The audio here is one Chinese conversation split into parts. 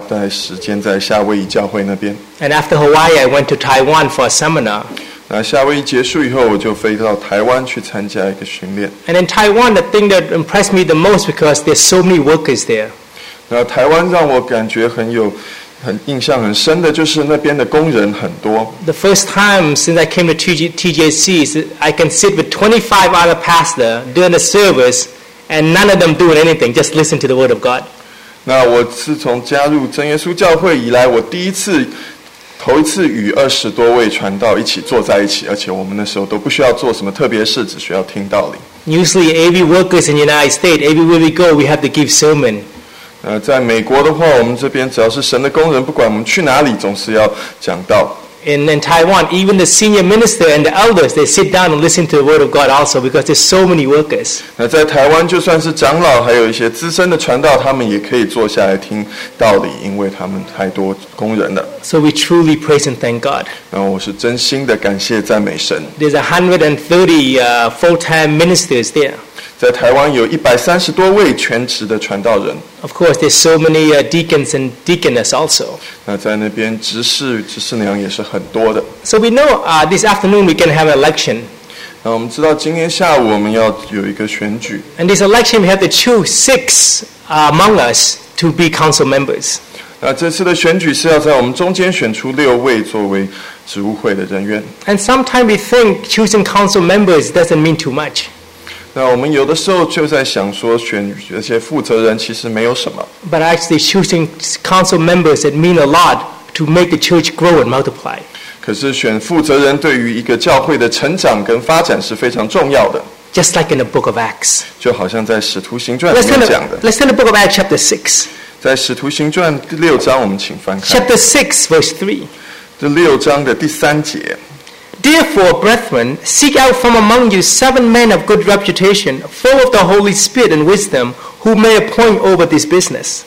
在时间在夏威夷教会那边。 And after Hawaii, I went to Taiwan for a seminar. 那夏威夷结束以后，我就飞到台湾去参加一个训练。 And in Taiwan, the thing that impressed me the most because there's so many workers there. 那台湾让我感觉很印象很深的就是那边的工人很多。 The first time since I came to TJC is I can sit with 25 other pastors during the service and none of them doing anything, just listen to the word of God. 那我自从加入真耶稣教会以来，我头一次与20多位传道一起坐在一起，而且我们那时候都不需要做什么特别事，只需要听道理。 Usually, AV workers in the United States, everywhere we go, we have to give sermon. 在美国的话，我们这边只要是神的工人，不管我们去哪里，总是要讲道。 In Taiwan, even the senior minister and the elders, they sit down and listen to the word of God also because there's so many workers. 那在台湾，就算是长老，还有一些资深的传道，他们也可以坐下来听道理，因为他们太多工人了。 So we truly praise and thank God. 然后我是真心的感谢赞美神。 There's 130 full-time ministers there. 在台湾有130多位全职的传道人。 Of course, there's so many deacons and deaconess also. 那在那边执事娘也是很多的。 So we know this afternoon we can have an election. 那我们知道今天下午我们要有一个选举。 And this election we have to choose 6 among us to be council members. 那这次的选举是要在我们中间选出6位作为职务会的人员。 And sometimes we think choosing council members doesn't mean too much. 那我们有的时候就在想说，选这些负责人其实没有什么。 But actually choosing council members that mean a lot to make the church grow and multiply. 可是选负责人对于一个教会的成长跟发展是非常重要的。 Just like in the book of Acts. 就好像在使徒行传里面讲的。 Let's turn to the book of Acts chapter 6. 在使徒行传第6章，我们请翻看。 Chapter 6 verse 3. 这6章的第3节。 Therefore, brethren, seek out from among you 7 men of good reputation, full of the Holy Spirit and wisdom, who may appoint over this business.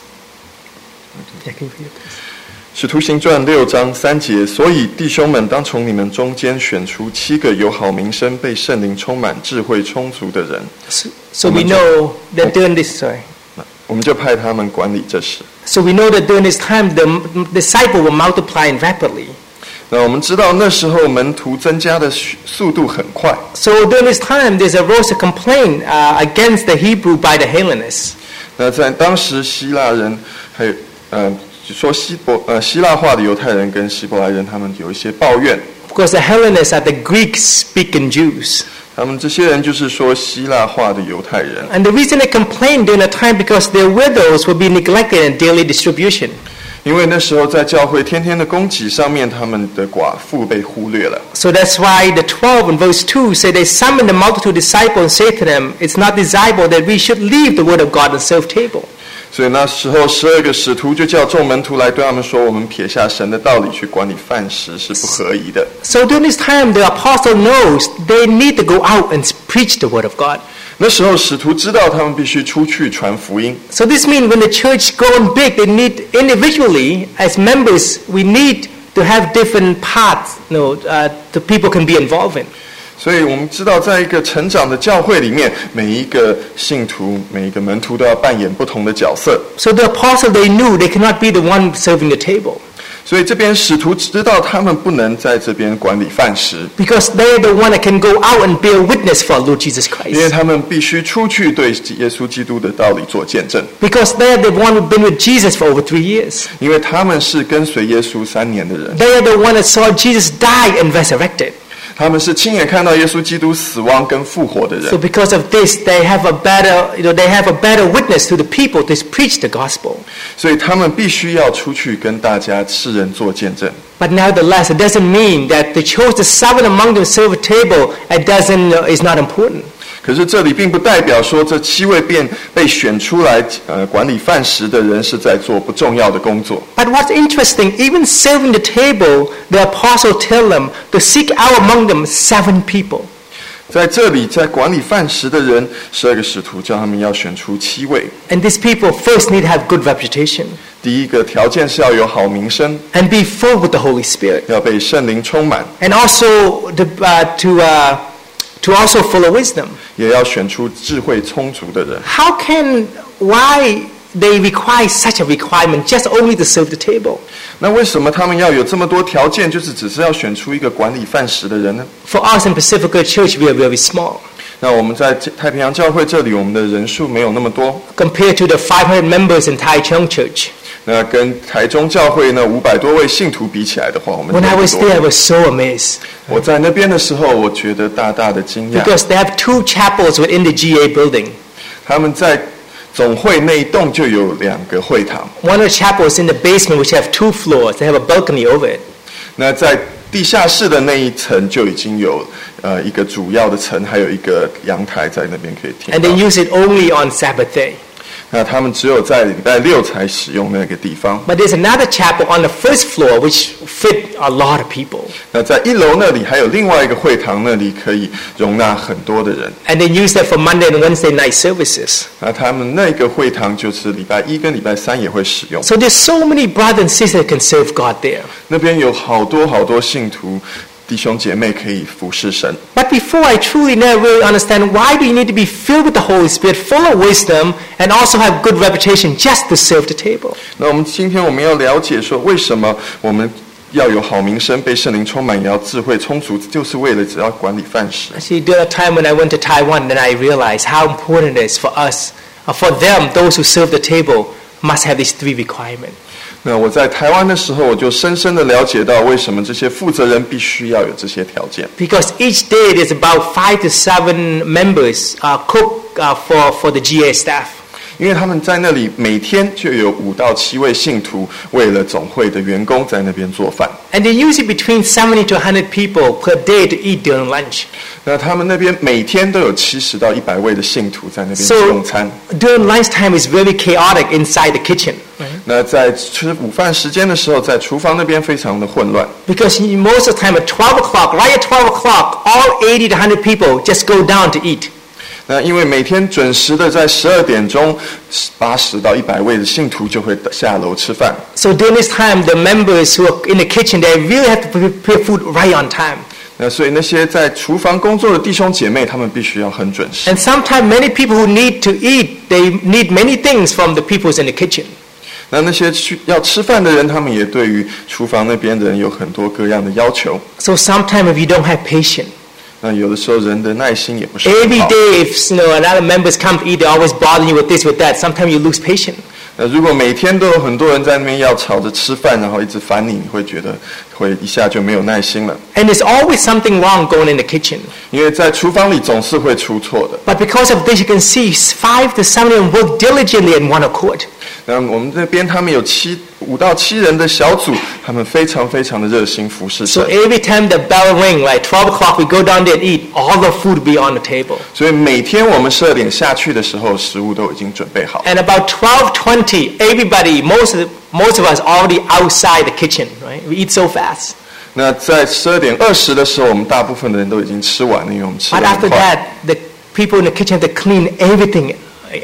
使徒行传6章3节，所以弟兄们当从你们中间选出7个有好名声、被圣灵充满、智慧充足的人。 So we know that during this, 我们就派他们管理这事。 So we know that during this time, the disciple will multiply rapidly. 那我们知道那时候门徒增加的速度很快。 So during this time, there's arose a complaint against the Hebrew by the Hellenists. 那在当时希腊人还有说希腊化的犹太人跟希伯来人，他们有一些抱怨。 Because the Hellenists are the Greek-speaking Jews. 他们这些人就是说希腊化的犹太人。 And the reason they complained during the time because their widows would be neglected in daily distribution. 因为那时候在教会天天的供给上面，他们的寡妇被忽略了。 So that's why the 12 in verse 2 say they summoned the multitude of disciples and say to them, it's not desirable that we should leave the word of God and serve table. 所以那时候12个使徒就叫众门徒来对他们说，我们撇下神的道理去管理饭食是不合宜的。 So during this time, the apostle knows they need to go out and preach the word of God. 那时候使徒知道他们必须出去传福音。 So this means when the church growing big, they need individually as members, we need to have different parts, the people can be involved in. 所以我们知道，在一个成长的教会里面，每一个信徒、每一个门徒都要扮演不同的角色。 So the apostle they knew they cannot be the one serving the table. 所以这边使徒知道他们不能在这边管理饭食。 Because they are the one that can go out and bear witness for Lord Jesus Christ. 因为他们必须出去对耶稣基督的道理做见证。 Because they are the one who've been with Jesus for over 3 years. 因为他们是跟随耶稣3年的人。 They are the one that saw Jesus die and resurrected. 他们是亲眼看到耶稣基督死亡跟复活的人。 So because of this, they have a better witness to the people to preach the gospel. 所以他们必须要出去跟大家世人做见证。 But nevertheless, it doesn't mean that they chose the 7 among them to serve a table. It is not important. 可是这里并不代表说这7位被选出来管理饭食的人是在做不重要的工作。 But what's interesting, even serving the table, the apostle tell them to seek out among them 7 people. 在这里，在管理饭食的人，12个使徒叫他们要选出7位。 And these people first need to have good reputation. 第一个条件是要有好名声 and be full with the Holy Spirit. 要被圣灵充满 And also to also full of wisdom. 也要选出智慧充足的人。 Why they require such a requirement just only to serve the table? 那为什么他们要有这么多条件，就是只是要选出一个管理饭食的人呢？ For us in Pacifica Church, we are very small 那我们在太平洋教会这里，我们的人数没有那么多。 compared to the 500 members in Taichung Church. 那跟台中教会那500多位信徒比起来的话，我们 When I 更 was 多 there, I was so amazed 我在那边的时候，我觉得大大的惊讶。 because they have 2 chapels within the GA building. 他们在总会那一栋就有2个会堂。 One of the chapels in the basement, which have 2 floors. They have a balcony over it. 那在地下室的那一层就已经有一个主要的层，还有一个阳台在那边可以听 And they 到。 use it only on Sabbath day. 那他们只有在礼拜6才使用那个地方。 But there's another chapel on the first floor which fit a lot of people. 那在1楼那里还有另外一个会堂，那里可以容纳很多的人。 And they use that for Monday and Wednesday night services. 那他们那个会堂就是礼拜1跟礼拜3也会使用。 So there's so many brothers and sisters that can serve God there. 那边有好多信徒弟兄姐妹可以服侍神。 But before I truly never really understand why do you need to be filled with the Holy Spirit, full of wisdom, and also have good reputation just to serve the table. 那今天我们要了解说，为什么我们要有好名声，被圣灵充满，也要智慧充足，就是为了只要管理饭食。 Actually, during a time when I went to Taiwan, then I realized how important it is for us, for them, those who serve the table, must have these 3 requirements. 那我在台湾的时候，我就深深的了解到，为什么这些负责人必须要有这些条件。 Because each day there's about 5 to 7 members cook for the GA staff. 因为他们在那里每天就有5到7位信徒，为了总会的员工在那边做饭。 And they use it between 70 to 100 people per day to eat during lunch. 那他们那边每天都有70到100位的信徒在那边吃 So 用餐。 during lunchtime, it's very chaotic inside the kitchen. Right? 那在吃午饭时间的时候，在厨房那边非常的混乱。 Because most of the time at 12 o'clock, right at 12 o'clock, all 80 to 100 people just go down to eat. 那因为每天准时的在12点钟，80到100位的信徒就会下楼吃饭。 So during this time, the members who are in the kitchen, they really have to prepare food right on time. 那所以那些在厨房工作的弟兄姐妹，他们必须要很准时。 And sometimes many people who need to eat, they need many things from the people in the kitchen. 那些要吃饭的人，他们也对于厨房那边的人有很多各样的要求。 So sometimes if you don't have patience, 那有的时候人的耐心也不是很 every 好。 day if another members come to eat, they always bother you with this, with that. Sometimes you lose patience. 那如果每天都有很多人在那边要吵着吃饭，然后一直烦你，你会觉得会一下就没有耐心了。 And there's always something wrong going in the kitchen. 因为在厨房里总是会出错的。 But because of this, you can see 5 to 7 of them work diligently in one accord. 那我们这边他们有5到7人的小组，他们非常的热心服侍 So 神。 every time the bell ring, like 12 o'clock, we go down there and eat. All the food will be on the table. 所以每天我们12点下去的时候，食物都已经准备好。 And about 12:20, everybody, most of us already outside the kitchen, right? We eat so fast. 那在12点20的时候，我们大部分的人都已经吃完了，因为我们吃 But 得很 after 快。 that, the people in the kitchen have to clean everything,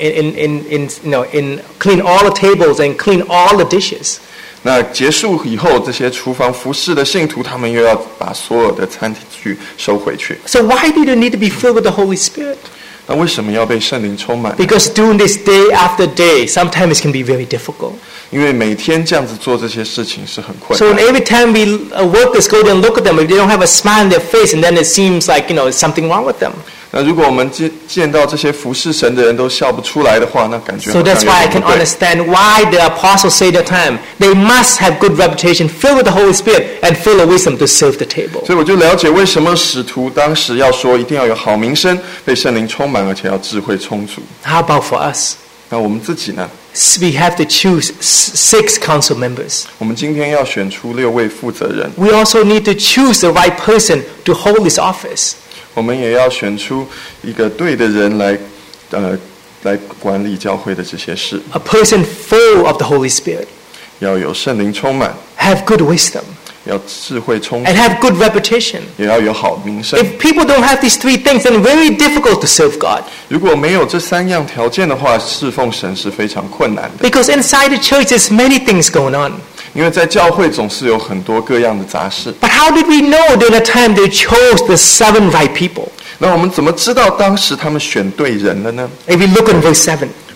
clean all the tables and clean all the dishes. 那结束以后，这些厨房服侍的信徒，他们又要把所有的餐具收回去。 So why do you need to be filled with the Holy Spirit? 那为什么要被圣灵充满？ Because doing this day after day, sometimes it can be very difficult. 因为每天这样子做这些事情是很困 So 难 every time we workers go there and look at them, if they don't have a smile on their face, and then it seems like, there's something wrong with them. 那如果我们见到这些服侍神的人都笑不出来的话，那感觉 So 好像 that's 有 why I 点 can 不对。 understand why the apostles say at the time, they must have good reputation, filled with the Holy Spirit, and full of wisdom to serve the table. 所以我就了解为什么使徒当时要说一定要有好名声，被圣灵充满，而且要智慧充足。 How about for us? 那我们自己呢？ We have to choose 6 council members. 我们今天要选出6位负责人， We also need to choose the right person to hold this office. 我们也要选出一个对的人来管理教会的这些事， A person full of the Holy Spirit, 要有圣灵充满， have good wisdom, 要智慧充足 and，have good reputation. 也要有好名声。 If people don't have these 3 things, then very difficult to serve God. 如果没有这3样条件的话，侍奉神是非常困难的。 Because inside the church, there's many things going on. 因为在教会总是有很多各样的杂事。 But how did we know during the time they chose the 7 right people? 那我们怎么知道当时他们选对人了呢？ If we look in verse 7,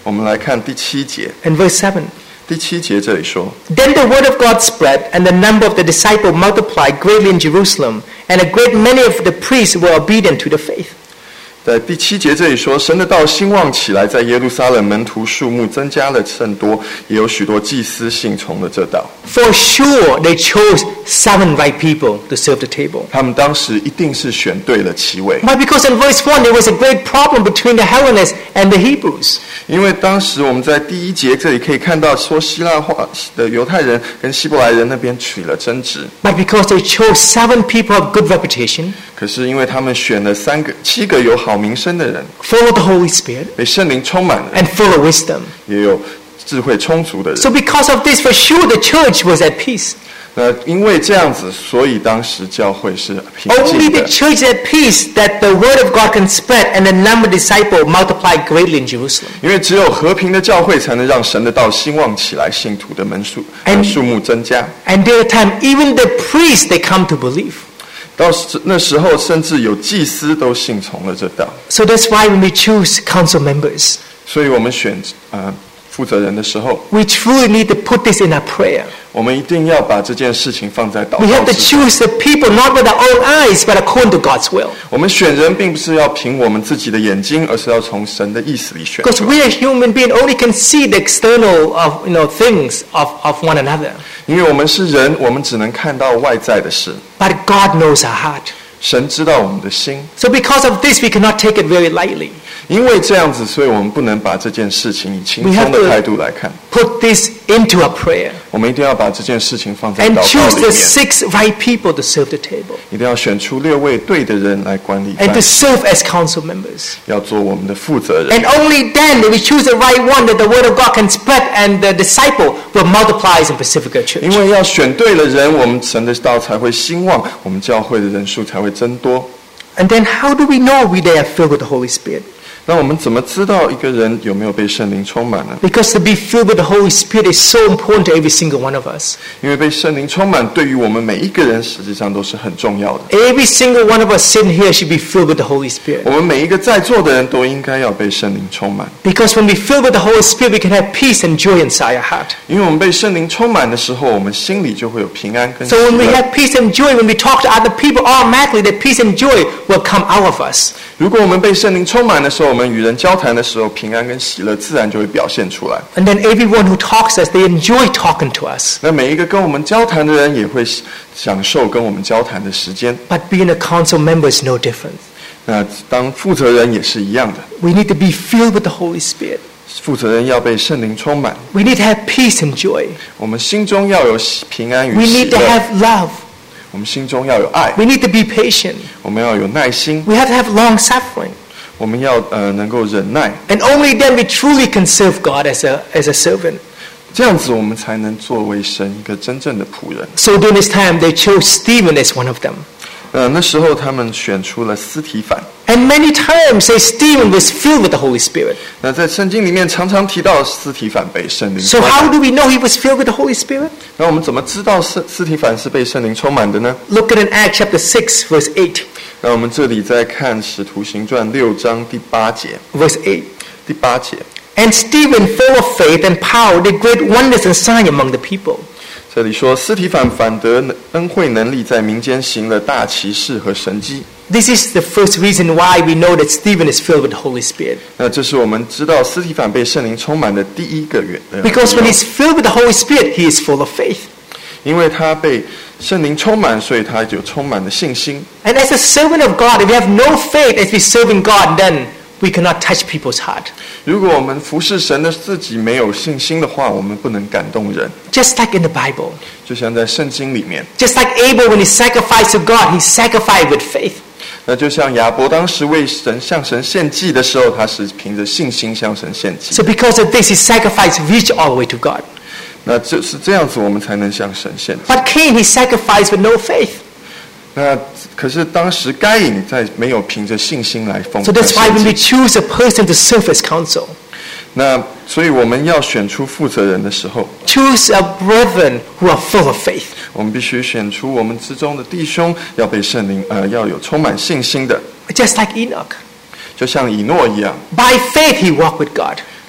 我们来看第7节。 And verse 7. 第7节这里说， Then the word of God spread, and the number of the disciples multiplied greatly in Jerusalem, and a great many of the priests were obedient to the faith. 在第7节这里说，神的道兴旺起来，在耶路撒冷门徒数目增加了甚多，也有许多祭司信从了这道。 For sure, they chose 7 right people to serve the table. 他们当时一定是选对了7位， Why? Because in verse 1, there was a great problem between the Hellenists and the Hebrews. 因为当时我们在第1节这里可以看到，说希腊话的犹太人跟希伯来人那边起了争执。 But because they chose 7 people of good reputation, 可是因为他们选了7个有好名声的人， full of the Holy Spirit, 被圣灵充满了， and full of wisdom. 也有智慧充足的人。 So because of this, for sure, the church was at peace. 因为这样子，所以当时教会是平 Only 静 the 的。 church is at peace that the word of God can spread and the number of disciples multiplied greatly in Jerusalem. 因为只有和平的教会，才能让神的道兴旺起来，信徒的数目增加。 And there are times even the priests they come to believe. 到那时候，甚至有祭司都信从了这道。 So that's why when we choose council members, 所以我们选负责人的时候， we truly need to put this in our prayer. 我们一定要把这件事情放在祷 We have 告 to 之上。 choose the people not with our own eyes, but according to God's will. 我们选人，并不是要凭我们自己的眼睛，而是要从神的意思里选 Because 出 we 来。 as human beings only can see the external of things of one another. 因为我们是人，我们只能看到外在的事。 But God knows our heart. 神知道我们的心， So because of this, we cannot take it very lightly. 因为这样子，所以我们不能把这件事情以轻 We have 松 to 的态度来看。 Put this into our prayer. 我们一定要把这件事情放在 And 祷 choose 告里 the 面， 6 right people to serve the table. 一定要选出6位对的人来管理 And 饭 to serve as council members. 要做我们的负责人。 And only then, if we choose the right one, that the word of God can spread and the disciple will multiply in Pacifica Church. 因为要选对了人，我们神的道才会兴旺，我们教会的人数才会增多。 And then how do we know we they are filled with the Holy Spirit? 那我们怎么知道一个人有没有被圣灵充满呢？ Because to be filled with the Holy Spirit is so important to every single one of us. 因为被圣灵充满，对于我们每一个人实际上都是很重要的。 Every single one of us sitting here should be filled with the Holy Spirit. 我们每一个在座的人都应该要被圣灵充满， Because when we filled with the Holy Spirit, we can have peace and joy inside our heart. 因为我们被圣灵充满的时候，我们心里就会有平安跟喜 So when we 乐。 have peace and joy, when we talk to other people, automatically the peace and joy will come out of us. 如果我们被圣灵充满的时候，我们与人交谈的时候，平安跟喜乐自然就会表现出来。 And then everyone who talks to us, they enjoy talking to us. 那每一个跟我们交谈的人也会享受跟我们交谈的时间。 But being a council member is no different. 那当负责人也是一样的， We need to be filled with the Holy Spirit. 负责人要被圣灵充满， We need to have peace and joy. 我们心中要有平安与 We 喜 need to 乐， have love. 我们心中要有爱， We need to be patient. 我们要有耐心， We have to have long suffering. 我们要能够忍耐， And only then we truly can serve God as a servant. 这样子我们才能作为神一个真正的仆人。 So during this time, they chose Stephen as one of them. 那时候他们选出了司提反。 And many times, say Stephen was filled with the Holy Spirit. 那在圣经里面常常提到司提反被圣灵 So 充 how 满。 do we know he was filled with the Holy Spirit? 那我们怎么知道司提反是被圣灵充满的呢？ Look at in Acts chapter 6, verse 8. 那我们这里再看使徒行传6章第8节， Verse 8. 第8节。 And Stephen, full of faith and power, did great wonders and signs among the people. 这里说，司提反反得恩惠能力，在民间行了大奇事和神迹。 This is the first reason why we know that Stephen is filled with the Holy Spirit. 那这是我们知道司提反被圣灵充满的第一个原因。 Because when he's filled with the Holy Spirit, he is full of faith. 因为他被圣灵充满，所以他就充满了信心。 And as a servant of God, if we have no faith as we serving God, then we cannot touch people's heart. 如果我们服侍神的自己没有信心的话，我们不能感动人。 Just like in the Bible. 就像在圣经里面， Just like Abel, when he sacrificed to God, he sacrificed with faith. 那就像亚伯当时为神向神献祭的时候，他是凭着信心向神献祭。 So because of this, his sacrifice reached all the way to God. 那就是这样子，我们才能向神献祭。 But Cain, he sacrificed with no faith. 那可是当时该隐在没有凭着信心来奉 So that's why 献 when we 祭。 choose a person to serve as counsel, 那所以我们要选出负责人的时候， choose a brethren who are full of faith. 我们必须选出我们之中的弟兄，要被圣灵要有充满信心的， Just like Enoch. 就像以诺一样， By faith, he walked with God.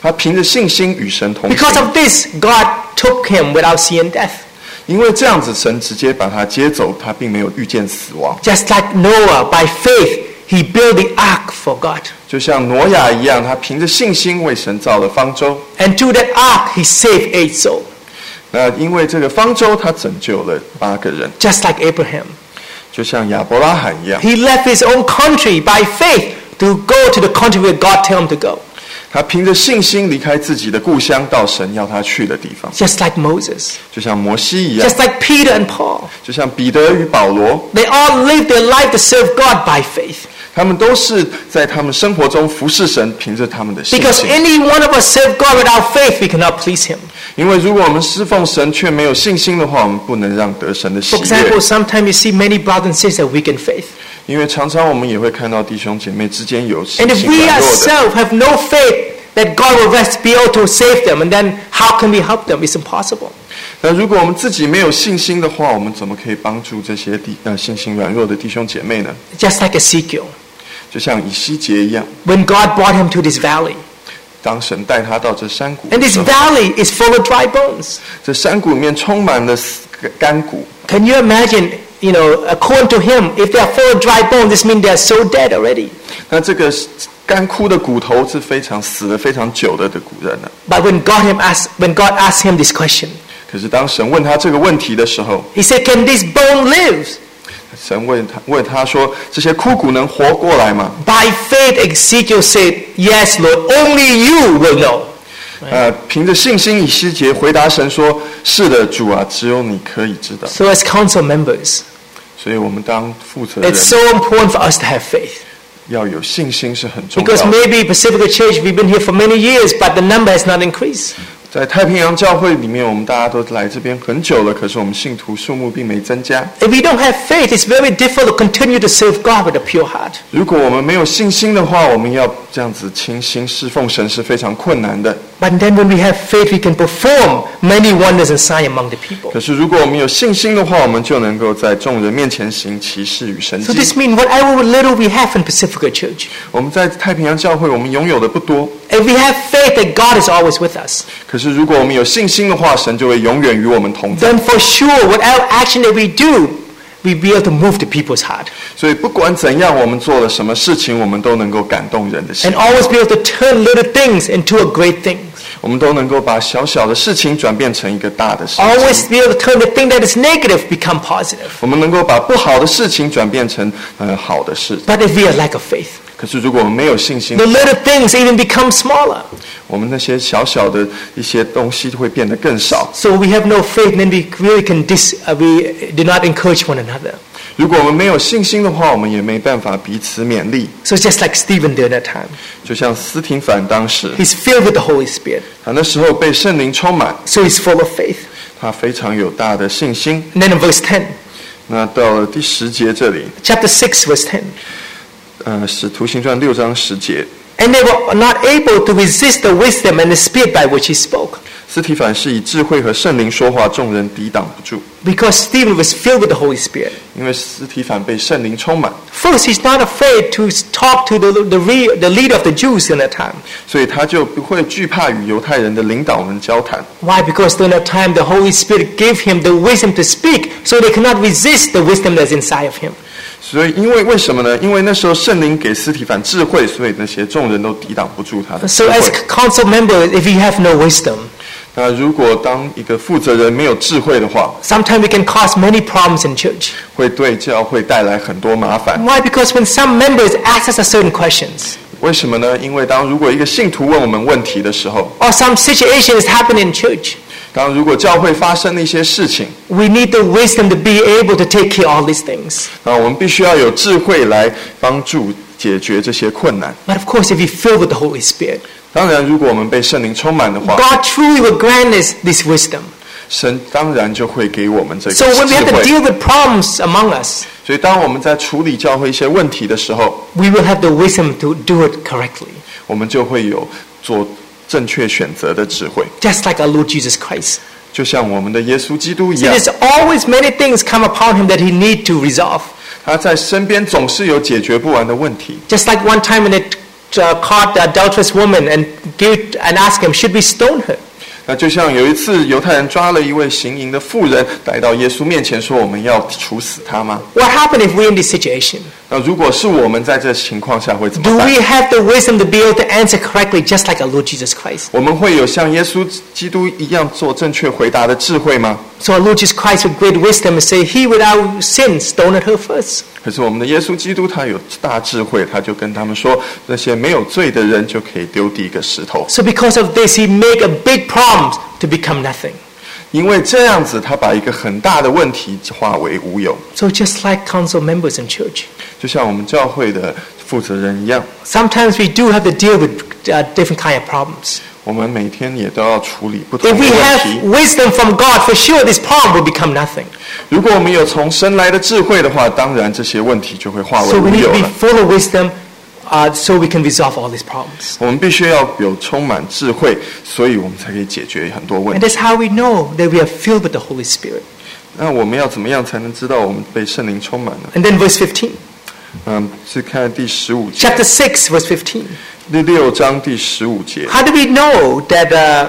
他凭着信心与神同 Because 行。 of this, God took him without seeing death. 因为这样子，神直接把他接走，他并没有遇见死亡。 Just like Noah, by faith, he built the ark for God. 就像挪亚一样，他凭着信心为神造了方舟。 And through that ark, he saved 8 souls. 那因为这个方舟，他拯救了8个人， Just like Abraham. 就像亚伯拉罕一样， He left his own country by faith to go to the country where God told him to go. 他凭着信心离开自己的故乡，到神要他去的地方。 Just like Moses. 就像摩西一样， Just like Peter and Paul. 就像彼得与保罗， They all lived their life to serve God by faith. 他们都是在他们生活中服侍神，凭着他们的信 Because 心。 any one of us serve God without faith, we cannot please him. 因为如果我们侍奉神却没有信心的话，我们不能让得神的喜 For example, 悦。 sometimes you see many brothers and sisters weak in faith. 因为常常我们也会看到弟兄姐妹之间有信 And if 心 we 软弱的。 ourselves have no faith that God will be able to save them, and then how can we help them? It's impossible. 那如果我们自己没有信心的话，我们怎么可以帮助这些信心软弱的弟兄姐妹呢？ Just like Ezekiel. 就像以西结一样， When God brought him to this valley. 当神带他到这山谷 And 的 this 时候， valley is full of dry bones. 这山谷里面充满了干骨。 Can you imagine, according to him, if they are full of dry bones, this means they are so dead already. 那这个干枯的骨头是死了非常久的古人了。 But when God asked him this question, 可是当神问他这个问题的时候， he said, "Can this bone live?" 神问他说：“这些枯骨能活过来吗 By faith, Ezekiel said, "Yes, Lord, only you will know." 凭着信心，以西结回答神说：“是的，主啊，只有你可以知道。 So as council members, ” 所以我们当负责人 it's so important for us to have faith. 要有信心是很重要 Because 的。 maybe Pacifica Church, we've been here for many years, but the number has not increased. 在太平洋教会里面，我们大家都来这边很久了，可是我们信徒数目并没增加。 If we don't have faith, it's very difficult to continue to serve God with a pure heart. 如果我们没有信心的话，我们要这样子倾心侍奉神是非常困难的。 But then when we have faith, we can perform many wonders and signs among the people. 可是如果我们有信心的话，我们就能够在众人面前行奇事与神 So 迹。 this means whatever little we have in Pacifica Church, 我们在太平洋教会，我们拥有的不多。 if we have faith that God is always with us, 可是如果我们有信心的话，神就会永远与我们同在。 then for sure, whatever action that we do, we'll be able to move the people's heart. 所以不管怎样，我们做了什么事情，我们都能够感动人的心 And，always be able to turn little things into a great thing. 我们都能够把小小的事情转变成一个大的事情。 Always be able to turn the thing that is negative become positive. 我们能够把不好的事情转变成好的事。 But if we are lack of faith, 可是如果我们没有信心 the，little things even become smaller. 我们那些小小的一些东西会变得更少。 So we have no faith, then we really we do not encourage one another. 如果我们没有信心的话，我们也没办法彼此勉励。 So just like Stephen during that time, 就像司提反当时， he's filled with the Holy Spirit. 他那时候被圣灵充满， So he's full of faith. 他非常有大的信心。 And then in verse 10, 那到了第10节这里， chapter 6, verse 10. 使徒行传6章10节， And they were not able to resist the wisdom and the spirit by which he spoke, 司提反是以智慧和圣灵说话，众人抵挡不住， because Stephen was filled with the Holy Spirit. 因为司提反被圣灵充满， First, he's not afraid to talk to the leader of the Jews in that time. 所以他就不会惧怕与犹太人的领导们交谈。 Why? Because during that time, the Holy Spirit gave him the wisdom to speak, so they cannot resist the wisdom that's inside of him. 所以为什么呢？因为那时候圣灵给司提反智慧，所以那些众人都抵挡不住他的智 So 慧 as。council members, if you have no wisdom, 那如果当一个负责人没有智慧的话， sometimes we can cause many problems in church. 会对教会带来很多麻烦。 Why? Because when some members ask us a certain questions, 为什么呢？因为如果一个信徒问我们问题的时候， or some situation is happening in church, 如果教会发生了一些事情， we need the wisdom to be able to take care of all these things. 我们必须要有智慧来帮助解决这些困难。 But of course, if we fill with the Holy Spirit, 当然，如果我们被圣灵充满的话， God truly will grant us this wisdom. 神当然就会给我们这个 So when we have to 智慧。 deal with problems among us, 所以，当我们在处理教会一些问题的时候， we will have the wisdom to do it correctly. 我们就会有做正确选择的智慧， Just like our Lord Jesus Christ. 就像我们的耶稣基督一 See, 样， there's always many things come upon him that he need to resolve. 他在身边总是有解决不完的问题。 Just like one time when they caught the adulterous woman and asked him, should we stone her? 那就像有一次犹太人抓了一位行淫的妇人来到耶稣面前说，我们要处死她吗？ What happened if we're in this situation? 那如果是我们在这情况下会怎 Do 么办？ we have the wisdom to be able to answer correctly just like our Lord Jesus Christ? 我们会有像耶稣基督一样做正确回答的智慧吗？ So our Lord Jesus Christ with great wisdom say, he without sin stoned her first. 可是我们的耶稣基督他有大智慧，他就跟他们说，那些没有罪的人就可以丢第一个石头。 So because of this, he make a big promise to become nothing. 因为这样子，他把一个很大的问题化为无有， So just like council members in church, 就像我们教会的负责人一样， sometimes we do have to deal with different kind of problems. 我们每天也都要处理不同 If 的 we 问 have 题。 wisdom from God, for sure this problem will become nothing. 如果我们有从神来的智慧的话，当然这些问题就会化为 So we 无 need 有 to be 了。 full of wisdom so we can resolve all these problems. 我们必须要有充满智慧，所以我们才可以解决很多问 And 题。 that's how we know that we are filled with the Holy Spirit. 那我们要怎么样才能知道我们被圣灵充满呢？ And then verse 15. 是看第15节， Chapter 6, verse 15. 第6章第15节。 How do we know that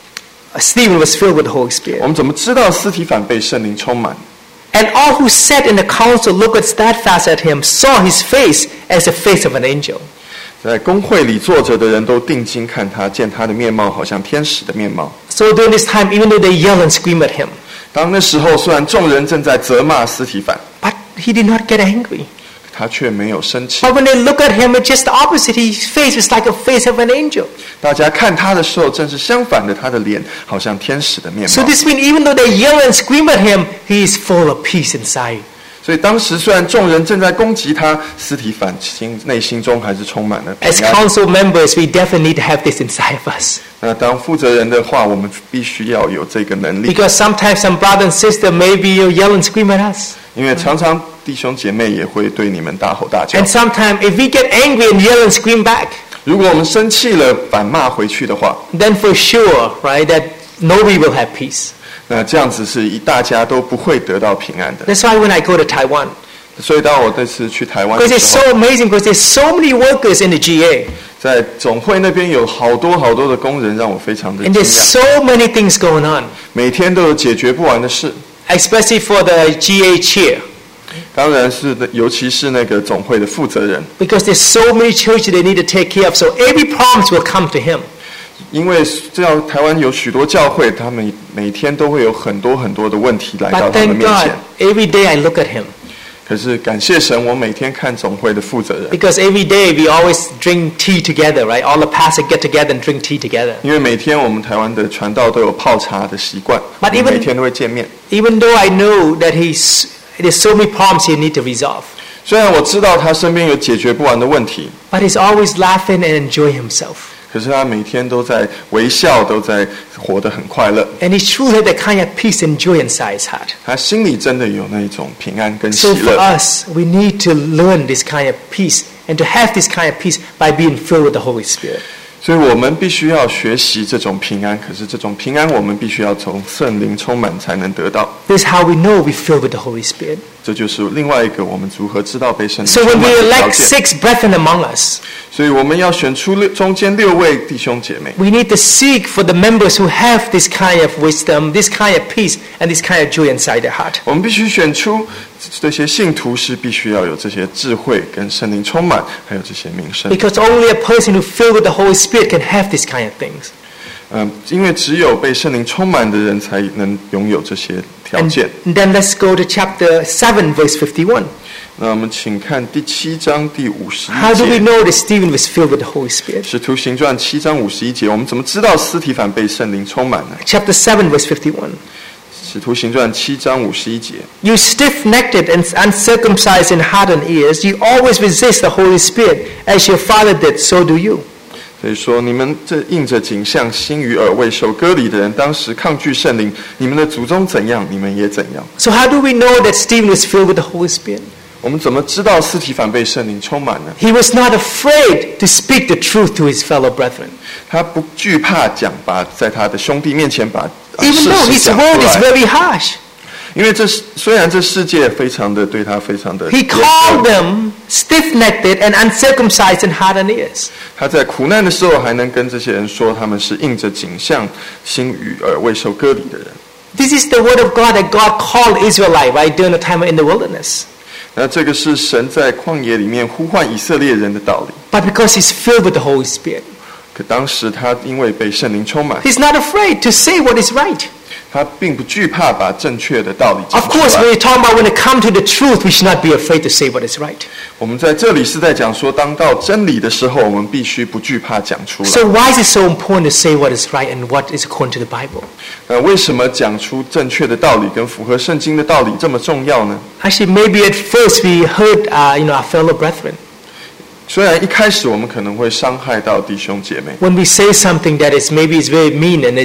Stephen was filled with the Holy 我 Spirit? 们怎么知道司提反被圣灵充满？ And all who sat in the council looked steadfast at him, saw his face as the face of an angel. 在公会里坐着的人都定睛看他，见他的面貌好像天使的面貌。 So during this time, even though they yelled and screamed at him, 当那时候，虽然众人正在责骂司提反， but he did not get angry. 他却没有生气。 But when they look at him, it's just the opposite. His face was like a face of an angel. 大家看他的时候，正是相反的，他的脸好像天使的面 So 貌。 this means even though they yell and scream at him, he is full of peace inside. 所以当时虽然众人正在攻击他，司提反内心中还是充满了平 As 安。 council members, we definitely need to have this inside of us. 那当负责人的话，我们必须要有这个能力， Because sometimes some brother and sister maybe yell and scream at us. 因为常常弟兄姐妹也会对你们大吼大叫 And。sometimes if we get angry and yell and scream back, 如果我们生气了，反骂回去的话， then for sure, right, that nobody will have peace. 那这样子是大家都不会得到平安的。 That's why when I go to Taiwan, 所以当我这次去台湾 because 的 it's 时候， so amazing, because there's so many workers in the GA, 在总会那边有好多的工人，让我非常的 and 惊 there's 讶。 so many things going on, 每天都有解决不完的事， especially for the GA chair, 当然是尤其是那个总会的负责人， because there's so many churches they need to take care of, so every problem will come to him. 因为这样台湾有许多教会，他们每天都会有很多的问题来到 But 他们 thank 面 God, 前。 every day I look at him, 可是感谢神，我每天看总会的负责人， because every day we always drink tea together, right? All the pastors get together and drink tea together. 因为每天我们台湾的传道都有泡茶的习惯， But even- 每天都会见面。 Even though I know that there's so many problems he need to resolve, 虽然我知道他身边有解决不完的问题， but he's always laughing and enjoying himself. 可是他每天都在微笑，都在活得很快乐。 And he truly had that kind of peace and joy inside his heart. 他心里真的有那种平安跟喜 So for 乐。 us, we need to learn this kind of peace and to have this kind of peace by being filled with the Holy Spirit. 所以我们必须要学习这种平安，可是这种平安我们必须要从圣灵充满才能得到。 This is how we know we're filled with the Holy Spirit. 这就是另外一个我们如何知道被圣灵 So 充 when 满 we 的条 elect 件。 6 brethren among us, 所以我们要选出中间6位弟兄姐妹， we need to seek for the members who have this kind of wisdom, this kind of peace, and this kind of joy inside their heart. 我们必须选出这些信徒是必须要有这些智慧跟圣灵充满，还有这些名声。 Because only a person who filled with the Holy Spirit can have this kind of things. 因为只有被圣灵充满的人才能拥有这些条 And 件。 then let's go to chapter 7, verse 51. 那我们请看第7章第 How do we 51节， know that Stephen was filled with the Holy Spirit? 使徒行传7章51节，我们怎么知道司提反被圣灵充满呢？ Chapter 7, verse 51. 使徒行传7章51节， You stiff-necked and uncircumcised in heart and ears, you always resist the Holy Spirit, as your father did, so do you. 所以说你们这硬着颈项、心与耳未受割礼的人，当时抗拒圣灵，你们的祖宗怎样，你们也怎样。 So how do we know that Stephen was filled with the Holy Spirit? 我们怎么知道司提反被圣灵充满呢？ He was not afraid to speak the truth to his fellow brethren. 他不惧怕在他的兄弟面前把 Even 事 though 实 his 讲出 word is 来， very harsh. 因为虽然这世界非常的对他非常的 He called them stiff-necked and uncircumcised in heart and ears. 他在苦难的时候还能跟这些人说他们是硬着颈项心与耳未受割礼的人。 This is the word of God that God called Israelite, right, during the time in the wilderness. 那这个是神在旷野里面呼唤以色列人的道理。 But because he's filled with the Holy Spirit, 可当时他因为被圣灵充满， he's not afraid to say what is right. 他并不惧怕把正确的道理讲 Of 出 course, 来。 when we talk about when it comes to the truth, we should not be afraid to say what is right. 我们在这里是在讲说，当到真理的时候，我们必须不惧怕讲出来。 So why is it so important to say what is right and what is according to the Bible? 为什么讲出正确的道理跟符合圣经的道理这么重要呢？ Actually, maybe at first we hurt our fellow brethren 虽然一开始我们可能会伤害到弟兄姐妹， when we say something that is maybe is very mean and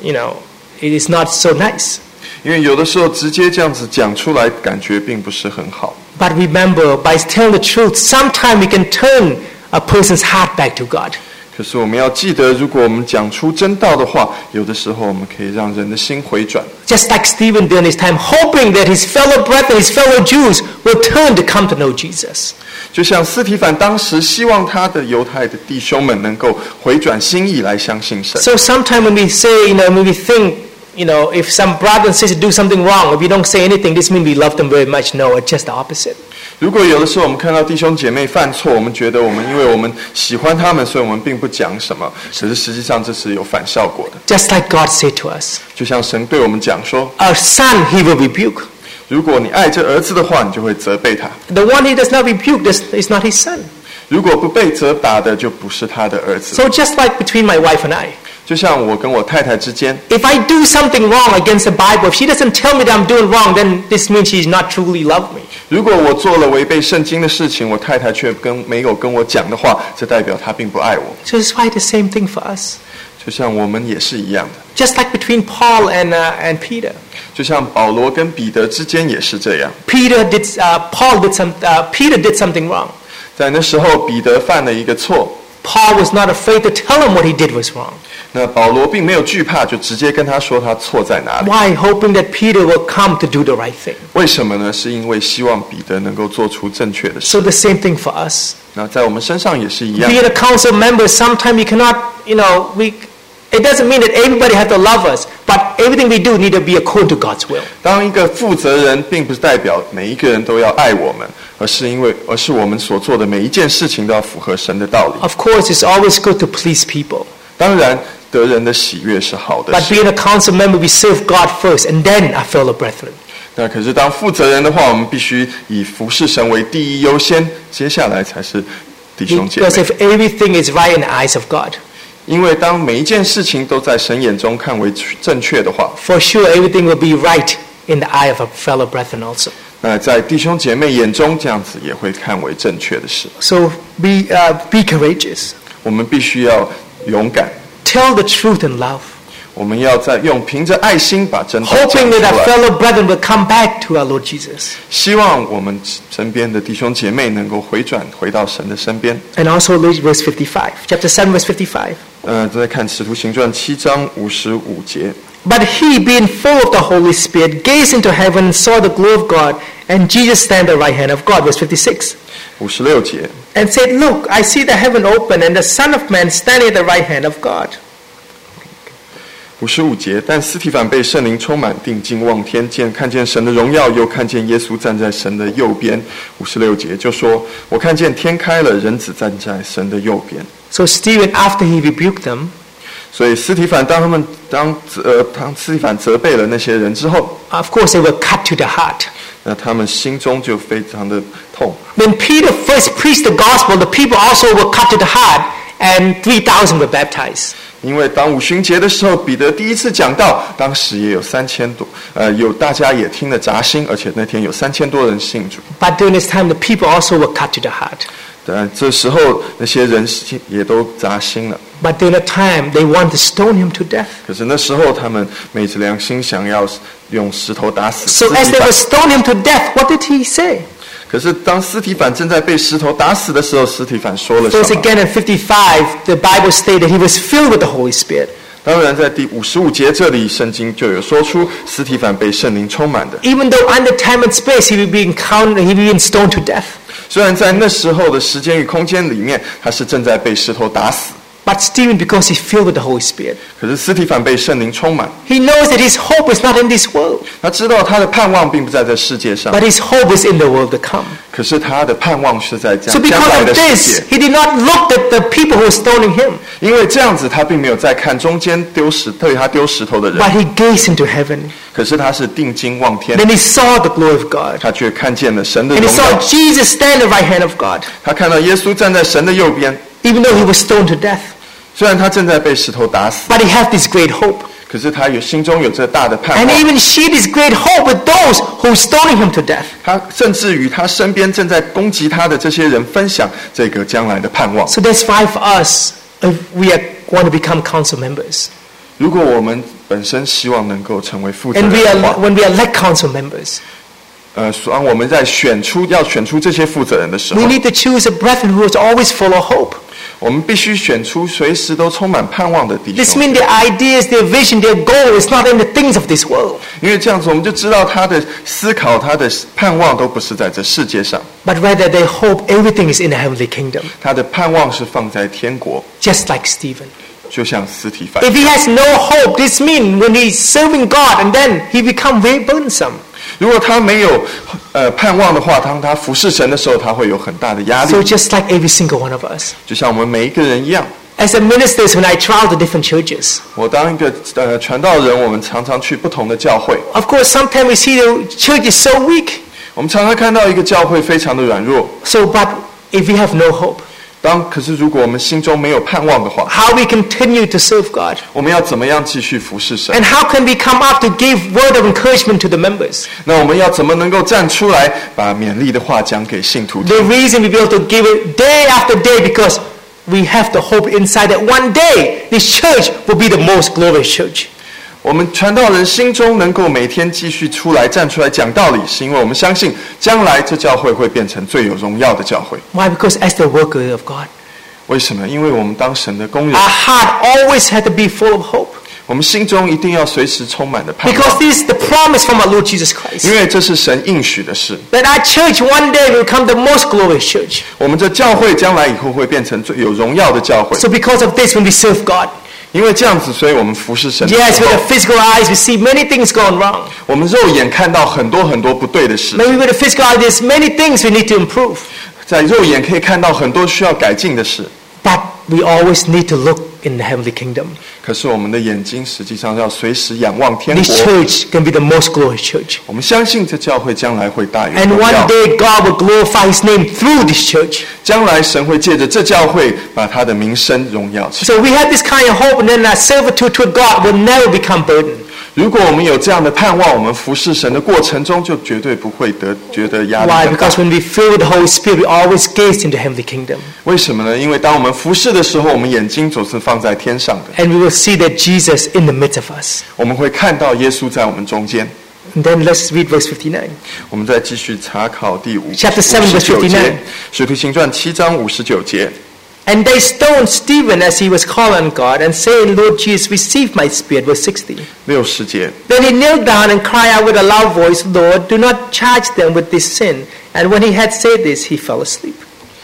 it is not so nice. 因为有的时候直接这样子讲出来，感觉并不是很好。 But remember, by telling the truth, sometimes we can turn a person's heart back to God. 可是我们要记得，如果我们讲出真道的话，有的时候我们可以让人的心回转。 Just like Stephen during his time, hoping that his fellow brethren, his fellow Jews will turn to come to know Jesus. 就像司提反当时希望他的犹太的弟兄们能够回转心意来相信神。 So sometimes when we say, when we think, if some brother and sister do something wrong, if we don't say anything, this means we love them very much. No, it's just the opposite. 如果有的时候我们看到弟兄姐妹犯错，我们觉得因为我们喜欢他们，所以我们并不讲什么，可是实际上这是有反效果的。 Just like God said to us, 就像神对我们讲说， our son he will rebuke. 如果你爱这儿子的话，你就会责备他； The one he does not rebuke is not his son. 如果不被责打的，就不是他的儿子。 So just like between my wife and I, 就像我跟我太太之间， if I do something wrong against the Bible, if she doesn't tell me that I'm doing wrong, then this means she's not truly loved me. 如果我做了违背圣经的事情，我太太却没有跟我讲的话，这代表她并不爱我。 So it's why the same thing for us. 就像我们也是一样的， Just like between Paul and Peter. 就像保罗跟彼得之间也是这样。 Peter did something wrong. 在那时候，彼得犯了一个错， Paul was not afraid to tell him what he did was wrong. 那保罗并没有惧怕，就直接跟他说他错在哪里。 Why? Hoping that Peter will come to do the right thing. 为什么呢？是因为希望彼得能够做出正确的事。 So the same thing for us. 那在我们身上也是一样。 Being a council member, sometimes we cannot, it doesn't mean that everybody has to love us, but everything we do need to be according to God's will. 当一个负责人，并不是代表每一个人都要爱我们，而是我们所做的每一件事情都要符合神的道理。 Of course, it's always good to please people. 当然，得人的喜悦是好的 But 事。 being a council member, we serve God first, and then our fellow brethren. 那可是当负责人的话，我们必须以服侍神为第一优先，接下来才是弟兄姐妹。 Because if everything is right in the eyes of God, 因为当每一件事情都在神眼中看为正确的话， for sure everything will be right in the eye of our fellow brethren also. 那在弟兄姐妹眼中，这样子也会看为正确的事。 So be courageous. 我们必须要勇敢， Tell the truth in love, 我们要凭着爱心把真道讲 hoping 出 that our 来。 fellow brethren will come back to our Lord Jesus. 希望我们身边的弟兄姐妹能够回到神的身边。 And also verse 55, chapter 7, verse 55. 再看使徒行传7章55节。 But he, being full of the Holy Spirit, gazed into heaven and saw the glory of God, and Jesus stand at the right hand of God, verse 56. 56节， And said, Look, I see the heaven open, and the Son of Man standing at the right hand of God. 55节，但司提反被圣灵充满，定睛望天，看见神的荣耀，又看见耶稣站在神的右边。56节就说：“我看见天开了，人子站在神的右边。” So Stephen, after he rebuked them, 所以司提反当司提反责备了那些人之后， of course they were cut to the heart. 那他们心中就非常的痛。 When Peter first preached the gospel, the people also were cut to the heart, and 3,000 were baptized. 因为当五旬节的时候，彼得第一次讲道，当时也有3000多，大家也听了扎心，而且那天有3000多人信主。 But during this time, the people also were cut to the heart. 但这时候那些人也都扎心了。 But during the time, they wanted to stone him to death. 可是那时候他们昧着良心想要用石头打死 So 司 as 提 they 反 were stoning him to death, what did he say? 可是当司提反正在被石头打死的时候，司提反说了什 First 么？ again in 55, the Bible stated he was filled with the Holy Spirit. 当然，在第55节这里，圣经就有说出司提反被圣灵充满的。 Even though under time and space he will be stoned to death. 虽然在那时候的时间与空间里面，他是正在被石头打死， But Stephen, because he's filled with the Holy Spirit, 可是司提反被圣灵充满， he knows that his hope is not in this world, 他知道他的盼望并不在这世界上， but his hope is in the world to come. 可是他的盼望是在 So 将 because 来 of 的世 this, 界。 he did not look at the people who were stoning him, 因为这样子，他并没有再看中间对他丢石头的人， but he gazed into heaven. 可是他是定睛望天， Then he saw the glory of God, 他却看见了神的 and 荣 he saw 耀。 Jesus stand at the right hand of God, 他看到耶稣站在神的右边， even though he was stoned to death. 虽然他正在被石头打死， But he had this great hope. 可是他心中有这大的盼 And 望。 even shared his great hope with those who were stoning him to death. 他甚至与他身边正在攻击他的这些人分享这个将来的盼望。 So that's why for us, if we want to become council members, 如果我们本身希望能够成为负责人 and 的话， when we elect council members, 当我们在要选出这些负责人的时候 we，need to choose a brethren who is always full of hope. 我们必须选出随时都充满盼望的弟 This 兄， means their ideas, their vision, their goal is not in the things of this world, 因为这样子我们就知道他的思考、他的盼望都不是在这世界上， but rather they hope everything is in the heavenly kingdom, 他的盼望是放在天国， just like Stephen. 就像司提反。 If he has no hope, this means when he's serving God and then he becomes very burdensome. 如果他没有盼望的话，当他服侍神的时候，他会有很大的压力 So，just like every single one of us. 就像我们每一个人一样。 As a minister, when I travel to different churches, 我当一个传道人，我们常常去不同的教会， of course, sometimes we see the church is so weak. 我们常常看到一个教会非常的软弱。 So, but if we have no hope, 可是如果我们心中没有盼望的话， how we continue to serve God? 我们要怎么样继续服侍神？ And how can we come up to give word of encouragement to the members? 那我们要怎么能够站出来，把勉励的话讲给信徒听？ The reason we be able to give it day after day because we have the hope inside that one day this church will be the most glorious church. 我们传道人心中能够每天继续站出来讲道理，是因为我们相信将来这教会会变成最有荣耀的教会。 Why? Because as the worker of God, 为什么？因为我们当神的工人， our heart always had to be full of hope. 我们心中一定要随时充满的盼 Because 望， this is the promise from our Lord Jesus Christ. 因为这是神应许的事。 That our church one day will become the most glorious church. 我们这教会将来以后会变成最有荣耀的教会， So because of this, when we serve God, 因为这样子，所以我们服侍神的 yes, 时 with 候 the physical eyes, we see many things going wrong. 我们肉眼看到很多很多不对的事， Maybe with the physical eyes, there's many things we need to improve. 在肉眼可以看到很多需要改进的事， But we always need to look in the heavenly kingdom. 可是我们的眼睛实际上要随时仰望天 This 国。 church can be the most glorious church. 我们相信这教会将来会大有 And 荣 one 耀， day God will glorify His name through this church. 将来神会借着这教会把他的名声荣耀起来。 So we have this kind of hope, and then our servitude toward God will never become burden. 如果我们有这样的盼望，我们服侍神的过程中就绝对不会觉得压力 Why? 很大 Because。when we fill with the Holy Spirit, we always gaze into the heavenly kingdom. 为什么呢？因为当我们服侍的时候，我们眼睛总是放在天上的， And we will see that Jesus in the midst of us. 我们会看到耶稣在我们中间。 And then let's read verse 59. 我们再继续查考第 Chapter 7, verse 59 59. 节，使徒行传7章59节。 And they stoned Stephen as he was calling on God and saying, Lord Jesus, receive my spirit. Verse 60. 60节， Then he knelt down and cried out with a loud voice, Lord, do not charge them with this sin. And when he had said this, he fell asleep.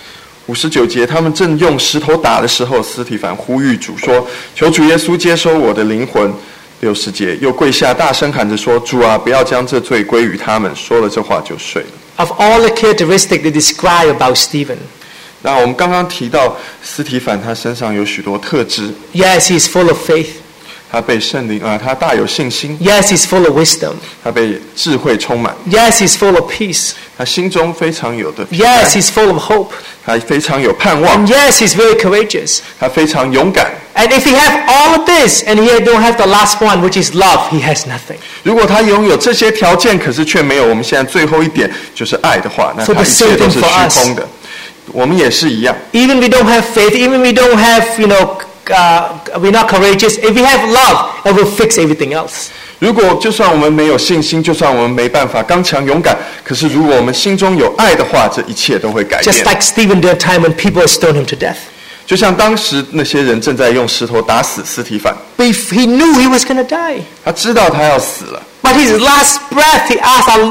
59节，他们正用石头打的时候，司提反呼吁主说：“求主耶稣接收我的灵魂。”60节，又跪下大声喊着说：“主啊，不要将这罪归于他们。”说了这话就睡了。 Of all the characteristics they describe about Stephen, 那我们刚刚提到司提反，他身上有许多特质， yes, he's full of faith. 他被圣灵他大有信心， Yes, he's full of wisdom. 他被智慧充满， Yes, he's full of peace. 他心中非常有的平安 Yes, he's full of hope. 他非常有盼望 And，yes, he's very courageous. 他非常勇敢。 And if he have all of this and he don't have the last one, which is love, he has nothing. 如果他拥有这些条件，可是却没有我们现在最后一点就是爱的话，那 So 他 the 一切都是 same thing for us. 虚空的。我们也是一样， Even we don't have faith, even we don't have, we're not courageous. If we have love, it will fix everything else. 如果就算我们没有信心，就算我们没办法刚强勇敢，可是如果我们心中有爱的话，这一切都会改 Just 变。 like Stephen during a time when people stoned him to death. 就像当时那些人正在用石头打死司提反， But he knew he was going to die. 他知道他要死了， But his last breath, he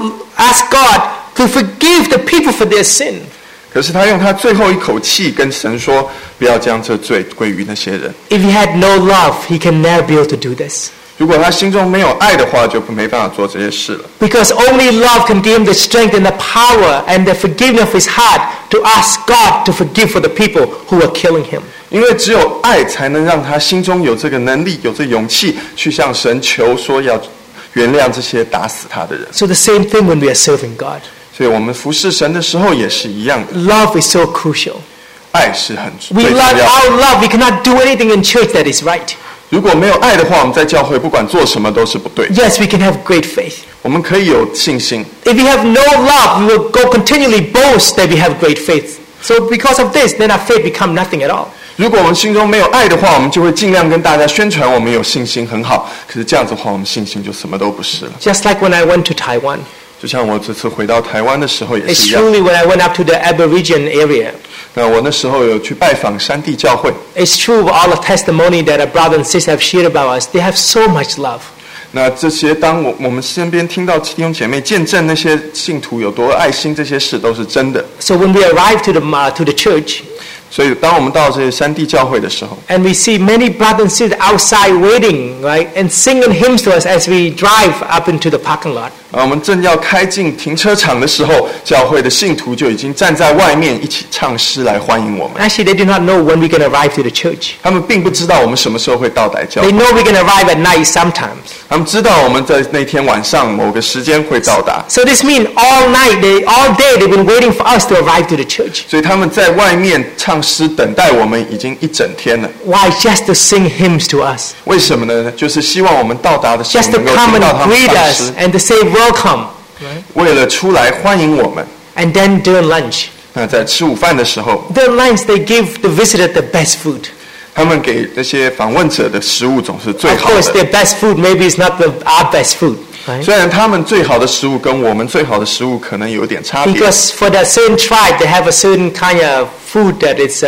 asked God to forgive the people for their sin. 可是他用他最后一口气跟神说，不要将这罪归于那些人。 If he had no love, he can never be able to do this. 如果他心中没有爱的话，就没办法做这些事了。 Because only love can give him the strength and the power and the forgiveness of his heart to ask God to forgive for the people who are killing him. 因为只有爱才能让他心中有这个能力，有这勇气去向神求说要原谅这些打死他的人。 So the same thing when we are serving God. 所以我们服侍神的时候也是一样的， Love is so crucial. 爱是很 We 最重 love 要的。 our love. We cannot do anything in church that is right. 如果没有爱的话，我们在教会不管做什么都是不对。 Yes, we can have great faith. 我们可以有信心， If we have no love, we will go continually boast that we have great faith. So because of this, then our faith become nothing at all. 如果我们心中没有爱的话，我们就会尽量跟大家宣传我们有信心很好。可是这样子的话，我们信心就什么都不是了。 Just like when I went to Taiwan. 就像我这次回到台湾的时候也 It's 是一样。 truly when I went up to the Aboriginal area. 那我那时候有去拜访山地教会。 It's true all the testimony that our brother and sister have shared about us. They have so much love. 那这些当我们身边听到弟兄姐妹见证那些信徒有多爱心，这些事都是真的。 So when we arrived to the church, 所以当我们到这些山地教会的时候， and we see many brothers and sisters outside waiting, right, and singing hymns to us as we drive up into the parking lot. 我们正要开进停车场的时候，教会的信徒就已经站在外面一起唱诗来欢迎我们。 Actually, they do not know when we're going to arrive to the church. 他们并不知道我们什么时候会到达教 They 会， know we're going to arrive at night sometimes. 他们知道我们在那天晚上某个时间会到达， So this means all night, all day, they've been waiting for us to arrive to the church. 所以他们在外面唱诗等待我们已经一整天了。 Why? Just to sing hymns to us. 为什么呢？就是希望我们到达的时候 Just to 能够 come 听到 and 他们 greet 唱 us 诗， and to say welcome. 为了出来欢迎我们。 And then during lunch. 那在吃午饭的时候， During lunch, they give the visitor the best food. 他们给那些访问者的食物总是最 Of 好 course, 的。 their best food maybe is not our best food. Right? 虽然他们最好的食物跟我们最好的食物可能有点差别， Because for that certain tribe, they have a certain kind of food that is,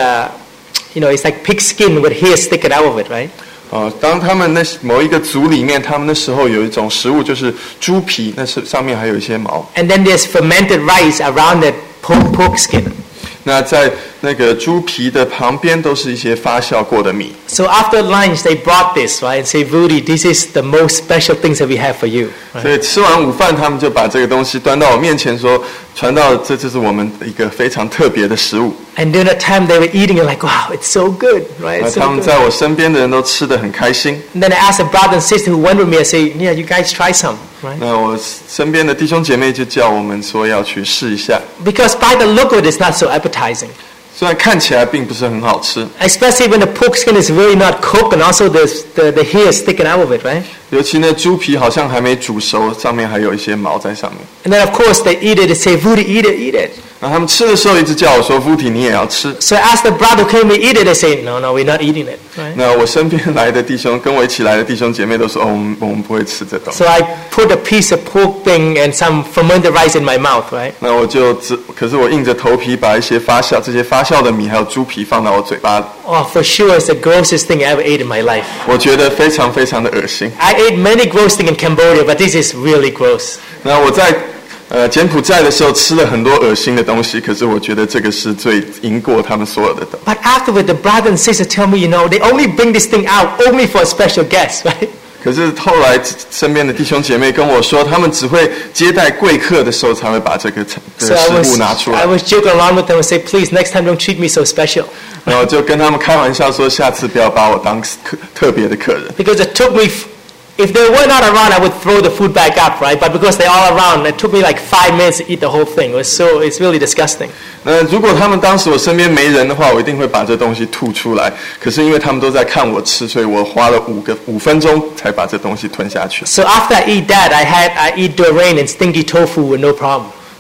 it's like pig skin with hair sticking out of it, right? 当他们那某一个族里面，他们那时候有一种食物就是猪皮，那是上面还有一些毛。 And then there's fermented rice around that pork skin. 那在那个猪皮的旁边都是一些发酵过的米。 So after lunch, they brought this, right? And say, Rudy, this is the most special things that we have for you. 所以吃完午饭，他们就把这个东西端到我面前说，传到这就是我们一个非常特别的食物。 And during that time, they were eating and like, wow, it's so good, right? 那 It's 他 so 们 good. 在我身边的人都吃得很开心。 And then I asked a brother and sister who went with me, I say, yeah, you guys try some, right? 那我身边的弟兄姐妹就叫我们说要去试一下， Because by the look of it, it's not so appetizing. 虽然看起来并不是很好吃， Especially when the pork skin is really not cooked and also the hair is sticking out of it, right? 尤其那猪皮好像还没煮熟，上面还有一些毛在上面。 And then of course they eat it, they say, Rudy, eat it, eat it. 然后他们吃的时候一直叫我说：“Vuti，你也要吃。 So I asked the brother, can we eat it? They say, no, we're not eating it, ” right? 那我身边来的弟兄，跟我一起来的弟兄姐妹都说：“哦，我们不会吃这东西。 So I put a piece of pork thing and some fermented rice in my mouth, right? ” 那我就可是我硬着头皮把一些这些发酵的米还有猪皮放到我嘴巴里， Oh, for sure, it's the grossest thing I ever ate in my life. 我觉得非常非常的恶心。 I ate many gross things in Cambodia, but this is really gross. 那我在柬埔寨的时候吃了很多恶心的东西，可是我觉得这个是最赢过他们所有的。 But afterward, the brother and sister tell me, they only bring this thing out only for a special guest, right? 可是后来身边的弟兄姐妹跟我说，他们只会接待贵客的时候才会把这个 So 食物拿出来 I。was joking around with them and say, please, next time don't treat me so special. 然后就跟他们开玩笑说，下次不要把我当特别的客人。 Because it took me, if they were not around, I would throw the food back up, right? But because they're all around, it took me like 5 minutes to eat the whole thing. It's really disgusting. 那如果他们当时我身边没人的话，我一定会把这东西吐出来。可是因为他们都在看我吃，所以我花了5分钟才把这东西吞下去。 So after I eat that, I eat durian and stinky tofu with no problem.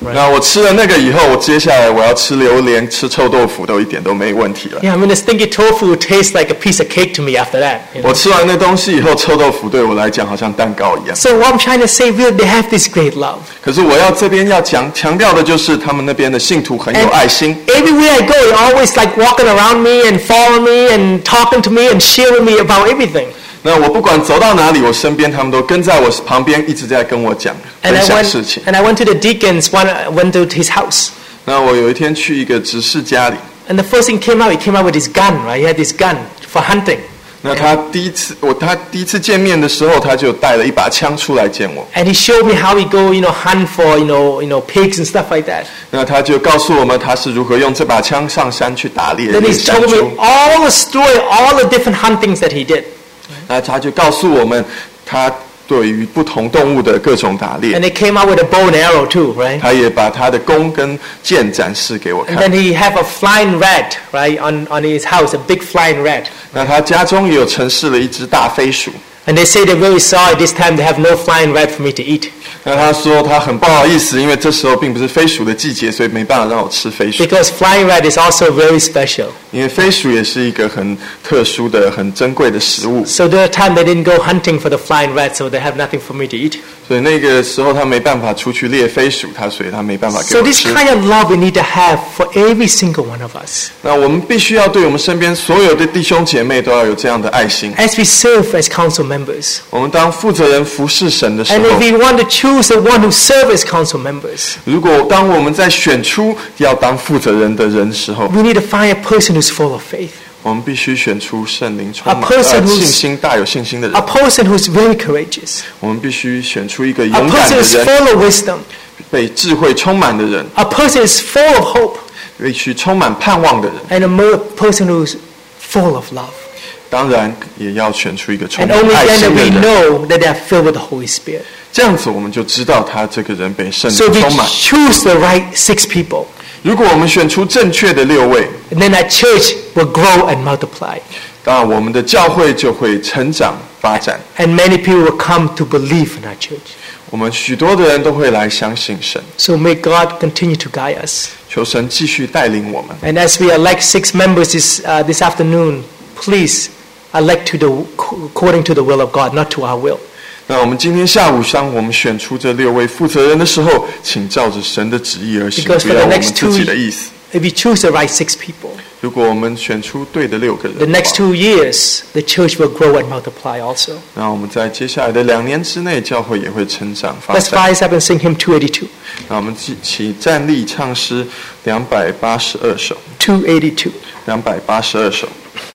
那我吃了那个以后，我接下来我要吃榴莲、吃臭豆腐都一点都没问题了。 Yeah, I mean the stinky tofu tastes like a piece of cake to me after that. 我吃完那东西以后，臭豆腐对我来讲好像蛋糕一样。 So what I'm trying to say, really, they have this great love. 可是我这边要强调的就是他们那边的信徒很有爱心。 Everywhere I go, they always like walking around me and follow me and talking to me and share with me about everything. 那我不管走到哪里，我身边他们都跟在我旁边，一直在跟我讲分享事情。 And I went to the deacons. Went to his house. 那我有一天去一个执事家里。 And the first thing he came out with his gun, right? He had this gun for hunting. 那他第一次见面的时候，他就带了一把枪出来见我。 And he showed me how he go, hunt for, pigs and stuff like that. 那他就告诉我们他是如何用这把枪上山去打猎。 Then he told me all the story, all the different huntings that he did. 那他就告诉我们他对于不同动物的各种打猎。 And they came out with a bow and arrow too, right? 他也把他的弓跟箭展示给我看。 And then he have a flying rat, right, on his house, a big flying rat. 那他家中也有陈设了一只大飞鼠。 And they say they're very sorry this time they have no flying rat for me to eat. 那他说他很不好意思，因为这时候并不是飞鼠的季节，所以没办法让我吃飞鼠。 Because flying rat is also very special. 因为飞鼠也是一个很特殊的、很珍贵的食物。 So there are times they didn't go hunting for the flying rat, so they have nothing for me to eat. 所以那个时候他没办法出去猎飞鼠，所以他没办法给 So 我 this 吃。 kind of love we need to have for every single one of us. 那我们必须要对我们身边所有的弟兄姐妹都要有这样的爱心。 As we serve as council members. 我们当负责人服侍神的时 And if 候， we want to choose the one who serve as council members, 如果当我们在选出要当负责人的人的时候， we need to find a person who's full of faith. 我们必须选出圣灵充满 A person who's- 信心、大有信心的 A 人。 person who's very courageous. 我们必须选出一个 A 勇敢 person 的 who's 人， full of wisdom. 被智慧充满的人， A person is full of hope. 必须充满盼望的人。 And person who's full of love. 当然，也要选出一个充 And 满 only 爱 then 心 that 的 we 人。 know that they are filled with the Holy Spirit. 这样子，我们就知道他这个人被圣 So 灵 we 充满。 choose the right 6 people. 如果我们选出正确的6位， And then that church will grow and multiply. 当然我们的教会就会成长发展。 And many people will come to believe in our church. 我们许多的人都会来相信神， So may God continue to guide us. 求神继续带领我们。 And as we elect 6 members this afternoon, please elect according to the will of God, not to our will. 那我们今天下午当我们选出这6位负责人的时候，请照着神的旨意而行， Because 不 for 要 the 我们 next 自 2, 己的意思。 if we choose the right 6 people, 如果我们选出对的6个人 the 的 next 话， 2 years, the church will grow and multiply also. 那我们在接下来的2年之内，教会也会成长发 Let's 展。 rise up and sing hymn 282. 那我们起站立唱诗282首， 282. 282首。